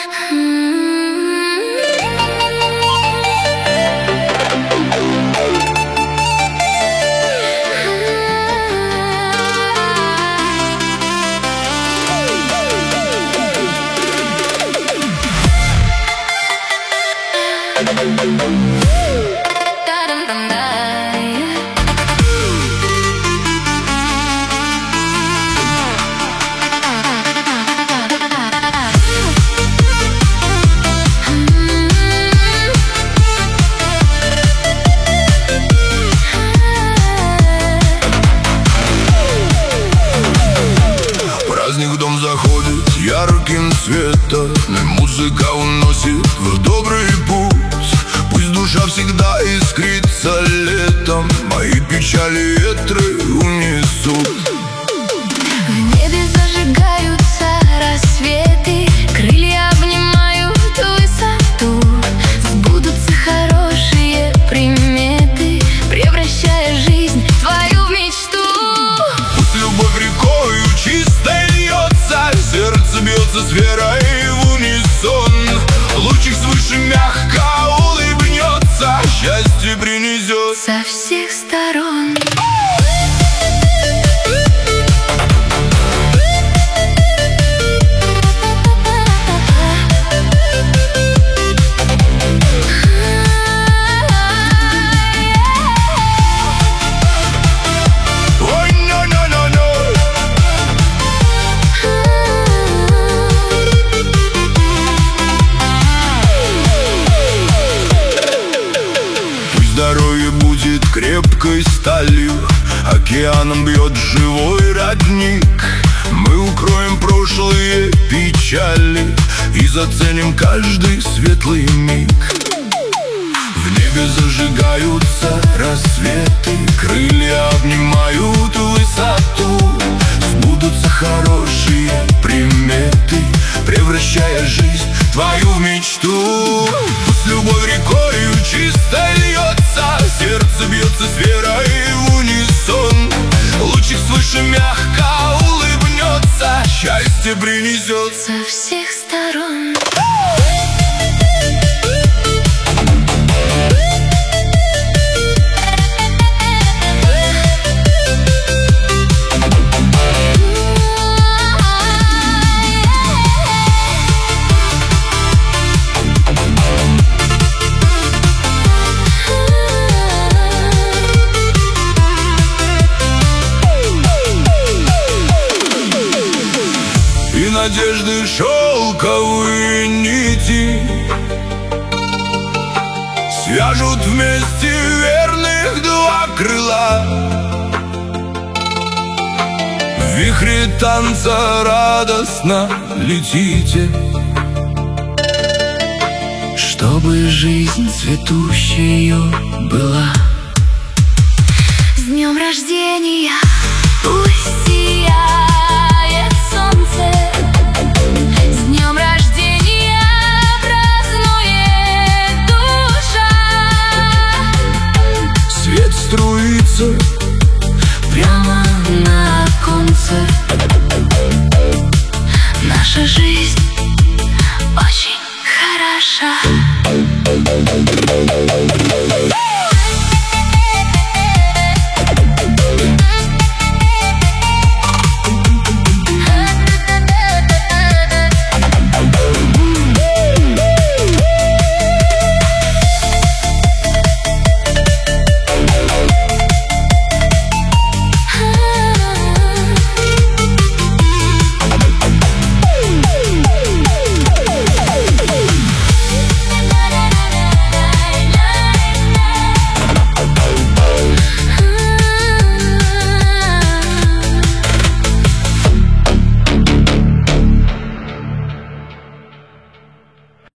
Праздник в дом заходит ярким светом, и музыка уносит в добрый путь. Пусть душа всегда искрится летом, мои печали ветры унесут. В небе зажигаются рассветы, крылья обнимают высоту. Сбудутся хорошие приметы, превращая жизнь твою в мечту. Пусть любовь рекою чистой льется, сердце бьется с верой в унисон. Лучик свыше мягко улыбнется, счастье принесет со всех сторон. Здоровье будет крепкой сталью, океаном бьет живой родник. Мы укроем прошлые печали и заценим каждый светлый миг. В небе зажигаются рассветы, крылья обнимают высоту. Сбудутся хорошие приметы, превращая жизнь твою в мечту. Пусть любовь рекою чисто льется, сердце бьется с верой в унисон. Лучик свыше мягко улыбнется, счастье принесет со всех сторон. И надежды шелковые нити свяжут вместе верных два крыла. В вихре танца радостно летите, чтобы жизнь цветущая была. С днем рождения пусть сияет солнце, с днем рождения празднует душа. свет струится Прямо на оконце, наша жизнь очень хороша.